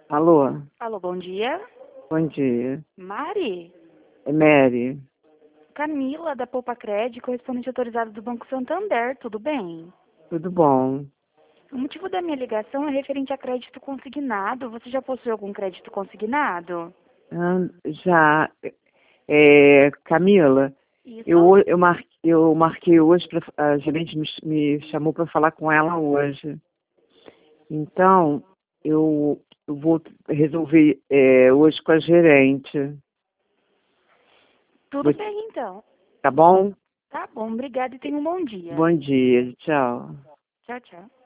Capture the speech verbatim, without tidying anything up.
Alô? Alô, bom dia. Bom dia. Mari? É Mary. Camila, da Poupa Crédito, correspondente autorizado do Banco Santander, tudo bem? Tudo bom? O motivo da minha ligação é referente a crédito consignado. Você já possui algum crédito consignado? Ah, já. É, Camila, Isso. eu, ho- eu, mar, eu marquei hoje, pra, a gerente me, ch- me chamou para falar com ela hoje. Então, eu, eu vou resolver é, hoje com a gerente. Tudo Vou- bem, então. Tá bom? Tá bom, obrigada e tenha um bom dia. Bom dia. Tchau. Tchau, tchau.